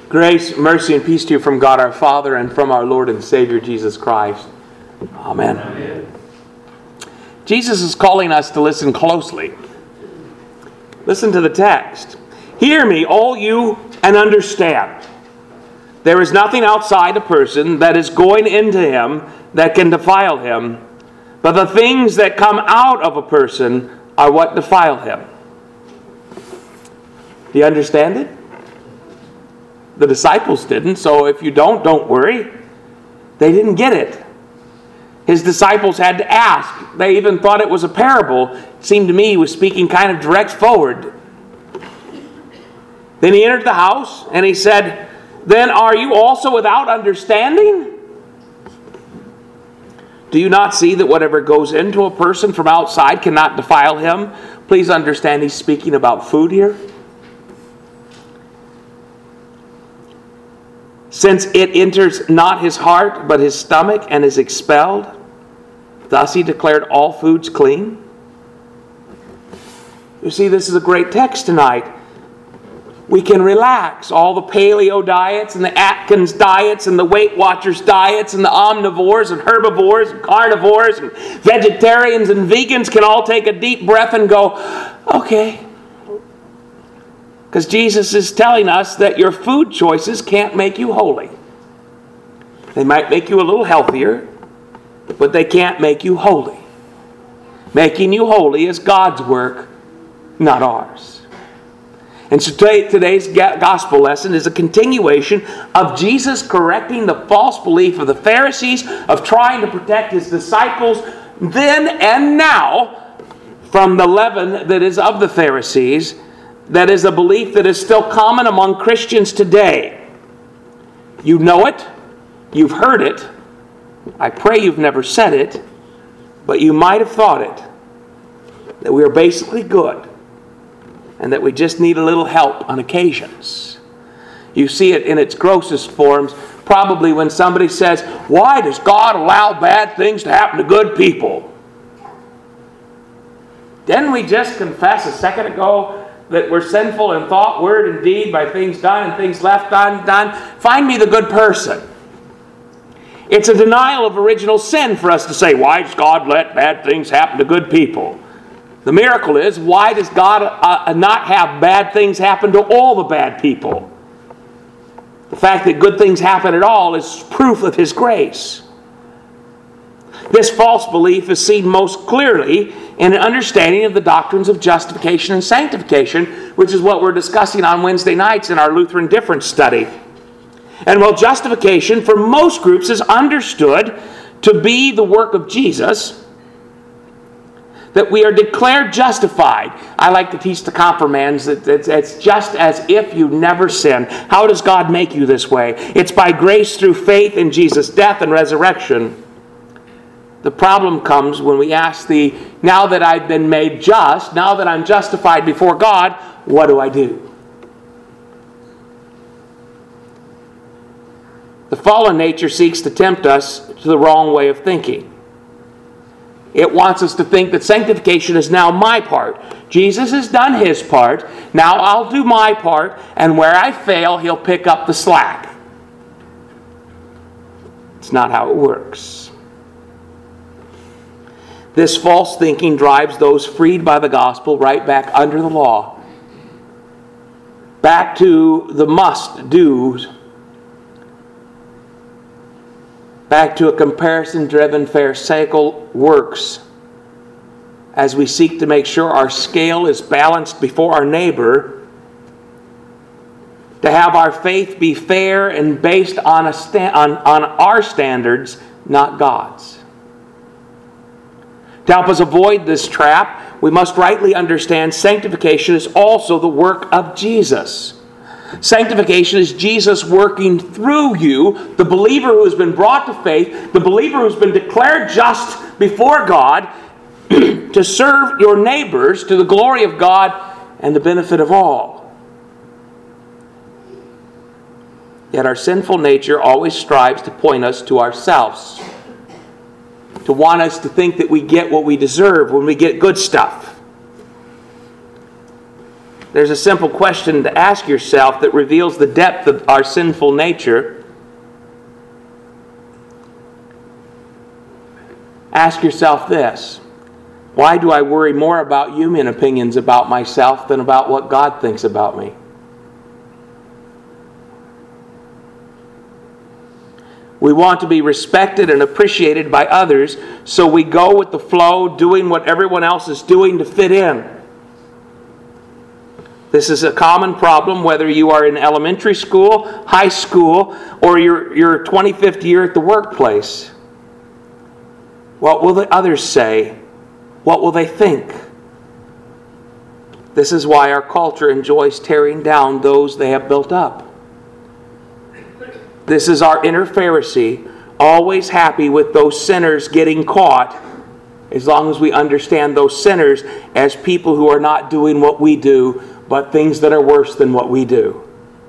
Grace, mercy, and peace to you from God our Father and from our Lord and Savior Jesus Christ. Amen. Amen. Jesus is calling us to listen closely. Listen to the text. Hear me, all you, and understand. There is nothing outside a person that is going into him that can defile him, but the things that come out of a person are what defile him. Do you understand it? The disciples didn't, so if you don't worry. They didn't get it. His disciples had to ask. They even thought it was a parable. It seemed to me he was speaking kind of direct forward. Then he entered the house and he said, "Then are you also without understanding? Do you not see that whatever goes into a person from outside cannot defile him?" Please understand he's speaking about food here. "Since it enters not his heart, but his stomach, and is expelled. Thus he declared all foods clean." You see, this is a great text tonight. We can relax. All the paleo diets and the Atkins diets and the Weight Watchers diets and the omnivores and herbivores and carnivores and vegetarians and vegans can all take a deep breath and go, okay. Because Jesus is telling us that your food choices can't make you holy. They might make you a little healthier, but they can't make you holy. Making you holy is God's work, not ours. And so today's gospel lesson is a continuation of Jesus correcting the false belief of the Pharisees, of trying to protect his disciples then and now from the leaven that is of the Pharisees. That is a belief that is still common among Christians today. You know it. You've heard it. I pray you've never said it. But you might have thought it. That we are basically good. And that we just need a little help on occasions. You see it in its grossest forms. Probably when somebody says, "Why does God allow bad things to happen to good people?" Didn't we just confess a second ago that we're sinful in thought, word, and deed by things done and things left undone? Find me the good person. It's a denial of original sin for us to say, why does God let bad things happen to good people? The miracle is, why does God not have bad things happen to all the bad people? The fact that good things happen at all is proof of His grace. This false belief is seen most clearly in an understanding of the doctrines of justification and sanctification, which is what we're discussing on Wednesday nights in our Lutheran Difference study. And while justification for most groups is understood to be the work of Jesus, that we are declared justified. I like to teach the confirmands that it's just as if you never sinned. How does God make you this way? It's by grace through faith in Jesus' death and resurrection. The problem comes when we ask now that I've been made just, now that I'm justified before God, what do I do? The fallen nature seeks to tempt us to the wrong way of thinking. It wants us to think that sanctification is now my part. Jesus has done His part. Now I'll do my part, and where I fail, He'll pick up the slack. It's not how it works. This false thinking drives those freed by the gospel right back under the law. Back to the must-dos. Back to a comparison-driven pharisaical works as we seek to make sure our scale is balanced before our neighbor, to have our faith be fair and based on our standards, not God's. To help us avoid this trap, we must rightly understand sanctification is also the work of Jesus. Sanctification is Jesus working through you, the believer who has been brought to faith, the believer who's been declared just before God, to serve your neighbors to the glory of God and the benefit of all. Yet our sinful nature always strives to point us to ourselves, to want us to think that we get what we deserve when we get good stuff. There's a simple question to ask yourself that reveals the depth of our sinful nature. Ask yourself this: why do I worry more about human opinions about myself than about what God thinks about me? We want to be respected and appreciated by others, so we go with the flow, doing what everyone else is doing to fit in. This is a common problem whether you are in elementary school, high school, or your 25th year at the workplace. What will the others say? What will they think? This is why our culture enjoys tearing down those they have built up. This is our inner Pharisee, always happy with those sinners getting caught, as long as we understand those sinners as people who are not doing what we do, but things that are worse than what we do.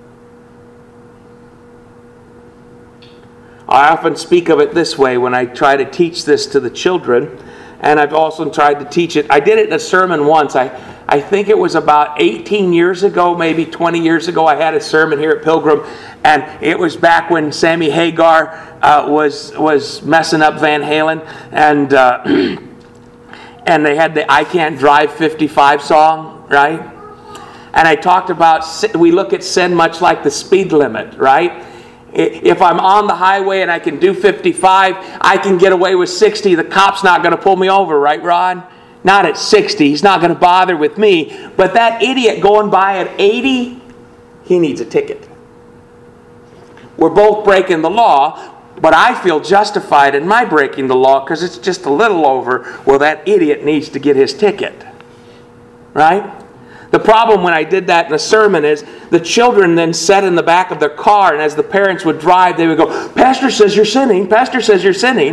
I often speak of it this way when I try to teach this to the children, and I've also tried to teach it. I did it in a sermon once. I think it was about 18 years ago, maybe 20 years ago. I had a sermon here at Pilgrim, and it was back when Sammy Hagar was messing up Van Halen, and and they had the "I Can't Drive 55" song, right? And I talked about, we look at sin much like the speed limit, right? If I'm on the highway and I can do 55, I can get away with 60. The cop's not going to pull me over, right, Ron? Not at 60. He's not going to bother with me. But that idiot going by at 80, he needs a ticket. We're both breaking the law, but I feel justified in my breaking the law because it's just a little over. Well, that idiot needs to get his ticket. Right? The problem when I did that in a sermon is the children then sat in the back of their car, and as the parents would drive, they would go, "Pastor says you're sinning. Pastor says you're sinning."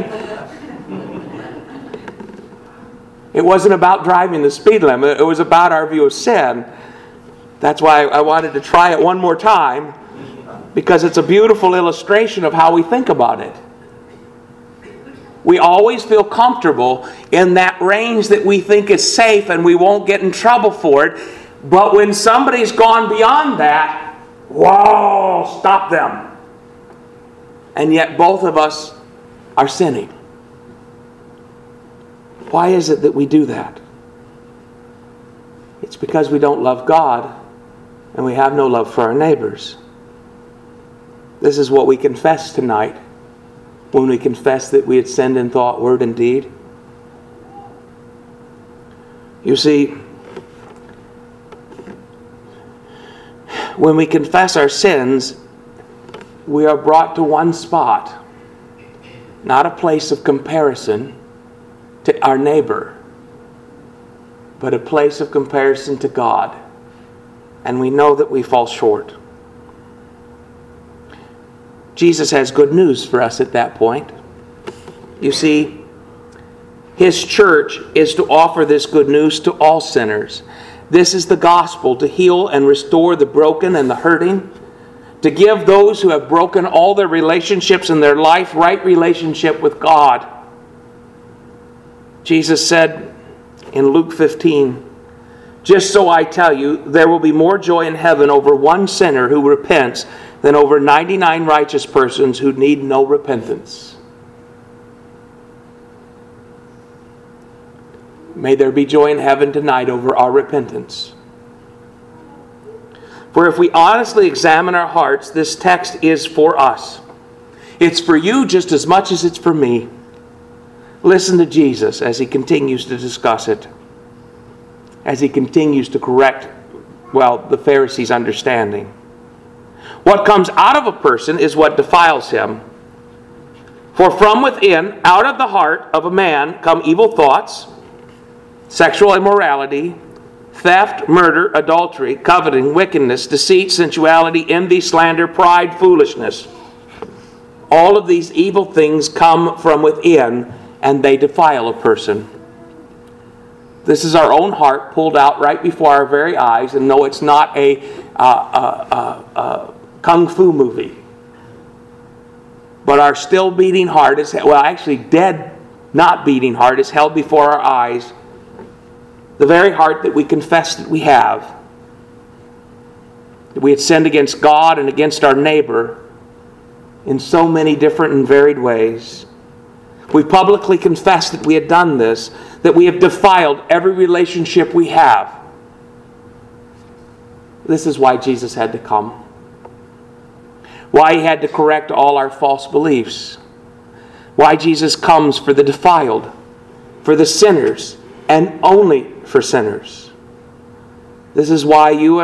It wasn't about driving the speed limit. It was about our view of sin. That's why I wanted to try it one more time, because it's a beautiful illustration of how we think about it. We always feel comfortable in that range that we think is safe and we won't get in trouble for it. But when somebody's gone beyond that, whoa, stop them. And yet both of us are sinning. Why is it that we do that? It's because we don't love God and we have no love for our neighbors. This is what we confess tonight when we confess that we had sinned in thought, word, and deed. You see, when we confess our sins, we are brought to one spot, not a place of comparison to our neighbor, but a place of comparison to God. And we know that we fall short. Jesus has good news for us at that point. You see, His church is to offer this good news to all sinners. This is the gospel, to heal and restore the broken and the hurting, to give those who have broken all their relationships in their life right relationship with God. Jesus said in Luke 15, "Just so I tell you, there will be more joy in heaven over one sinner who repents than over 99 righteous persons who need no repentance." May there be joy in heaven tonight over our repentance. For if we honestly examine our hearts, this text is for us. It's for you just as much as it's for me. Listen to Jesus as He continues to discuss it, as He continues to correct, the Pharisees' understanding. What comes out of a person is what defiles him. For from within, out of the heart of a man, come evil thoughts, sexual immorality, theft, murder, adultery, coveting, wickedness, deceit, sensuality, envy, slander, pride, foolishness. All of these evil things come from within, and they defile a person. This is our own heart pulled out right before our very eyes, and no, it's not a kung fu movie. But our still beating heart is, actually dead, not beating heart is held before our eyes. The very heart that we confess that we have. We had sinned against God and against our neighbor in so many different and varied ways. We publicly confessed that we had done this, that we have defiled every relationship we have. This is why Jesus had to come. Why he had to correct all our false beliefs. Why Jesus comes for the defiled, for the sinners, and only for sinners. This is why you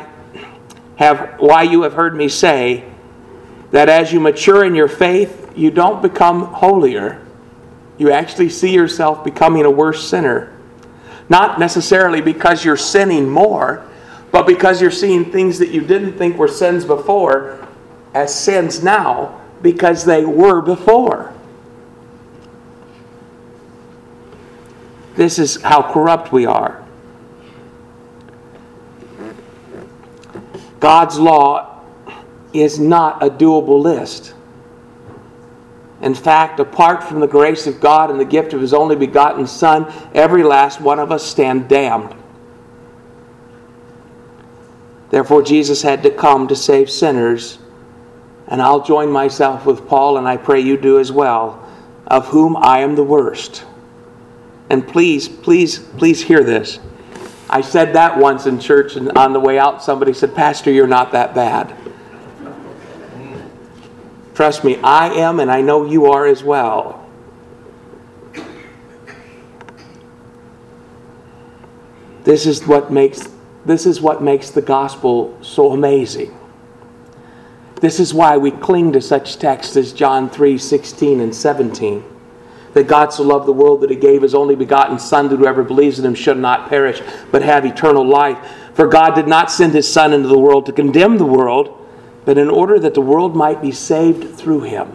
have heard me say that as you mature in your faith, you don't become holier. You actually see yourself becoming a worse sinner. Not necessarily because you're sinning more, but because you're seeing things that you didn't think were sins before as sins now because they were before. This is how corrupt we are. God's law is not a doable list. In fact, apart from the grace of God and the gift of His only begotten Son, every last one of us stand damned. Therefore, Jesus had to come to save sinners, and I'll join myself with Paul, and I pray you do as well, of whom I am the worst. And please hear this. I said that once in church, and on the way out, somebody said, "Pastor, you're not that bad." Trust me, I am, and I know you are as well. This is what makes the gospel so amazing. This is why we cling to such texts as John 3:16 and 17. That God so loved the world that He gave His only begotten Son, that whoever believes in Him should not perish, but have eternal life. For God did not send His Son into the world to condemn the world, but in order that the world might be saved through Him.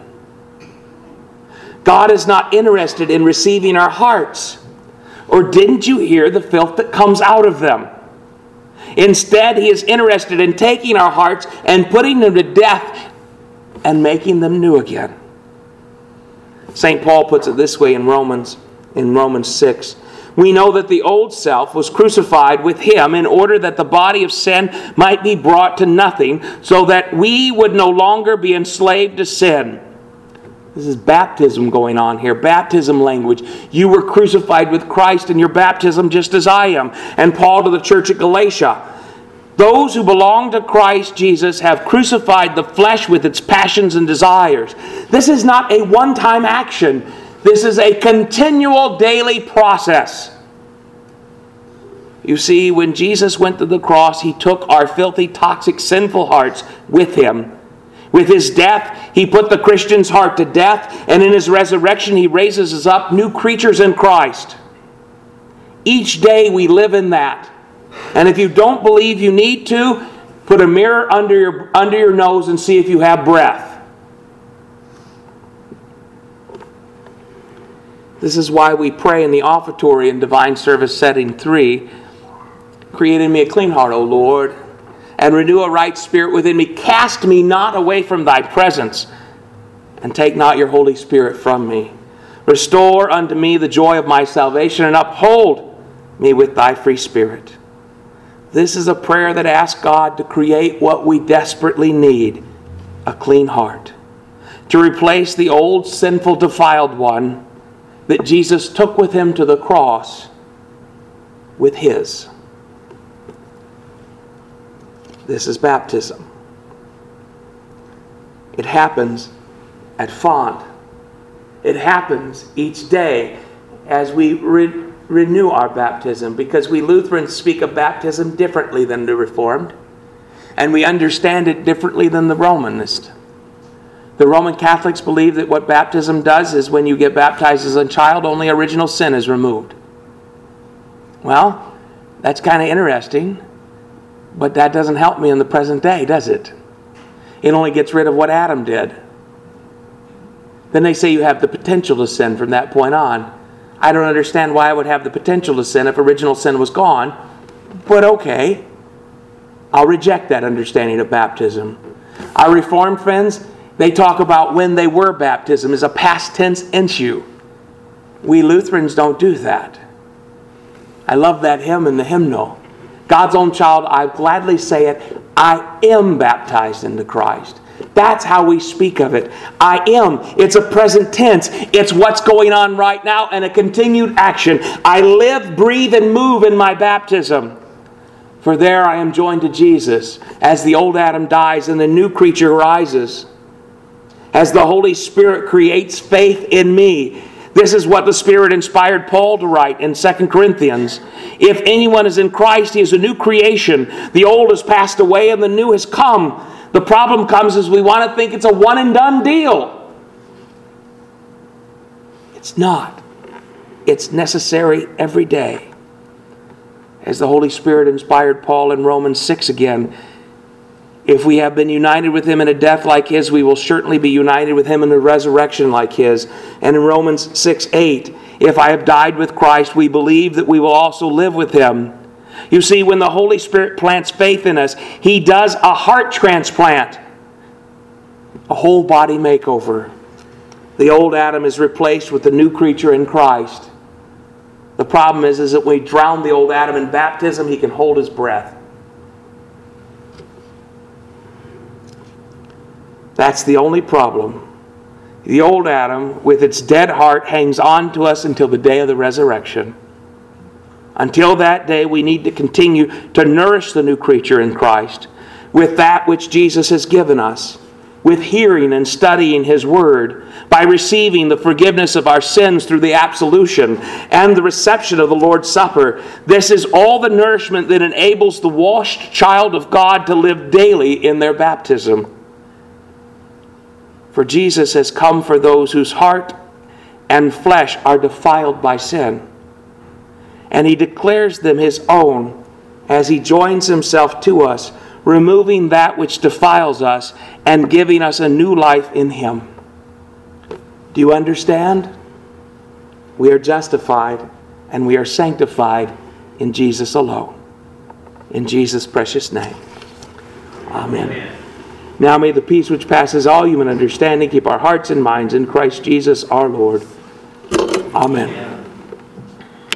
God is not interested in receiving our hearts. Or didn't you hear the filth that comes out of them? Instead, He is interested in taking our hearts and putting them to death and making them new again. St. Paul puts it this way in Romans 6. We know that the old self was crucified with Him in order that the body of sin might be brought to nothing, so that we would no longer be enslaved to sin. This is baptism going on here, baptism language. You were crucified with Christ in your baptism just as I am. And Paul to the church at Galatia. Those who belong to Christ Jesus have crucified the flesh with its passions and desires. This is not a one-time action. This is a continual daily process. You see, when Jesus went to the cross, He took our filthy, toxic, sinful hearts with Him. With His death, He put the Christian's heart to death, and in His resurrection, He raises us up new creatures in Christ. Each day we live in that. And if you don't believe you need to, put a mirror under your nose and see if you have breath. This is why we pray in the offertory in Divine Service Setting 3, "Create in me a clean heart, O Lord, and renew a right spirit within me. Cast me not away from Thy presence, and take not your Holy Spirit from me. Restore unto me the joy of my salvation, and uphold me with Thy free Spirit." This is a prayer that asks God to create what we desperately need, a clean heart. To replace the old, sinful, defiled one that Jesus took with Him to the cross with His. This is baptism. It happens at font. It happens each day as we renew our baptism, because we Lutherans speak of baptism differently than the Reformed, and we understand it differently than the Romanist. The Roman Catholics believe that what baptism does is when you get baptized as a child, only original sin is removed. Well, that's kind of interesting, but that doesn't help me in the present day, does it? It only gets rid of what Adam did. Then they say you have the potential to sin from that point on. I don't understand why I would have the potential to sin if original sin was gone, but okay. I'll reject that understanding of baptism. Our Reformed friends, they talk about when they were baptism as a past tense issue. We Lutherans don't do that. I love that hymn in the hymnal. God's own child, I gladly say it, I am baptized into Christ. That's how we speak of it. I am. It's a present tense. It's what's going on right now and a continued action. I live, breathe, and move in my baptism. For there I am joined to Jesus as the old Adam dies and the new creature rises. As the Holy Spirit creates faith in me. This is what the Spirit inspired Paul to write in 2 Corinthians. If anyone is in Christ, he is a new creation. The old has passed away and the new has come. The problem comes is we want to think it's a one and done deal. It's not. It's necessary every day. As the Holy Spirit inspired Paul in Romans 6 again, if we have been united with Him in a death like His, we will certainly be united with Him in a resurrection like His. And in Romans 6:8, if I have died with Christ, we believe that we will also live with Him. You see, when the Holy Spirit plants faith in us, He does a heart transplant, a whole body makeover. The old Adam is replaced with the new creature in Christ. The problem is that when we drown the old Adam in baptism, he can hold his breath. That's the only problem. The old Adam, with its dead heart, hangs on to us until the day of the resurrection. Until that day, we need to continue to nourish the new creature in Christ with that which Jesus has given us, with hearing and studying His Word, by receiving the forgiveness of our sins through the absolution and the reception of the Lord's Supper. This is all the nourishment that enables the washed child of God to live daily in their baptism. For Jesus has come for those whose heart and flesh are defiled by sin. And He declares them His own as He joins Himself to us, removing that which defiles us and giving us a new life in Him. Do you understand? We are justified and we are sanctified in Jesus alone. In Jesus' precious name. Amen. Amen. Now may the peace which passes all human understanding keep our hearts and minds in Christ Jesus our Lord. Amen.